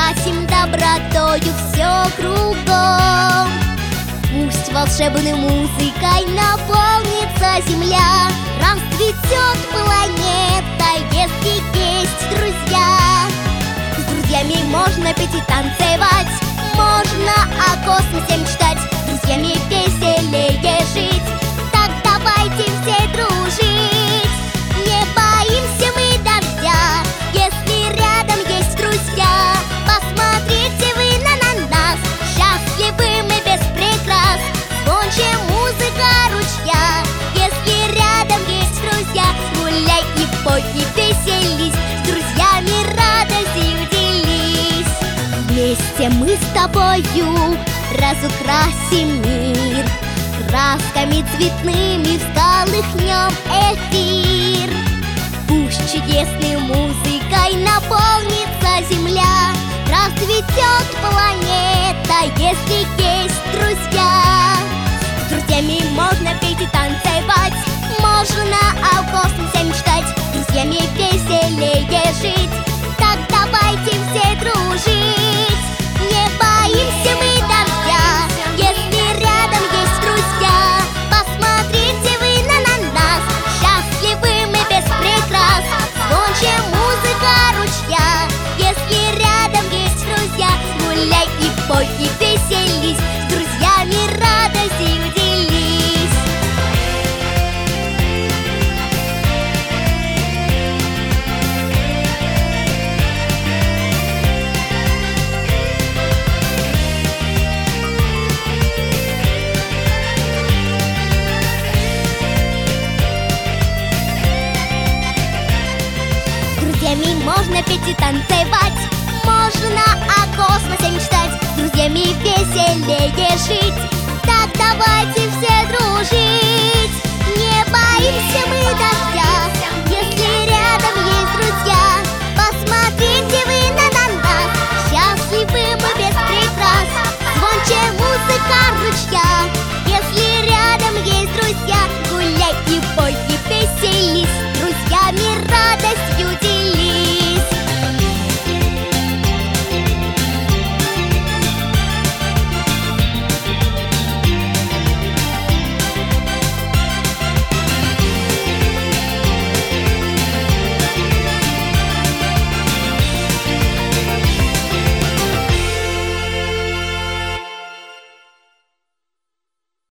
разукрасим добротою все кругом. Пусть волшебной музыкой наполнится земля, расцветет планета, если есть друзья. С друзьями можно петь и танцевать, можно о космосе мечтать, с друзьями веселее жить. Так давайте все дружить. Не боимся мы дождя, если рядом есть друзья. Посмотрите вы на нас, счастливы мы без прикрас. Звонче музыка ручья, если рядом есть друзья. Гуляй и пой, и веселись, с друзьями радостью делись. Вместе мы с тобою разукрасим мир, красками цветными всколыхнем эфир. Пусть чудесной музыкой наполнится земля, расцветет планета, если есть друзья. С друзьями можно петь и танцевать, можно о космосе мечтать, с друзьями веселее жить. Так давайте все дружить. Не боимся мы дождя, если рядом есть друзья. Посмотрите вы на нас, счастливы мы без прикрас. Звонче музыка ручья, если рядом есть друзья. Гуляй и пой, и веселись, с друзьями радостью делись. С друзьями можно петь и танцевать, можно о космосе мечтать, с друзьями веселее жить. Так давайте все дружить. Не боимся мы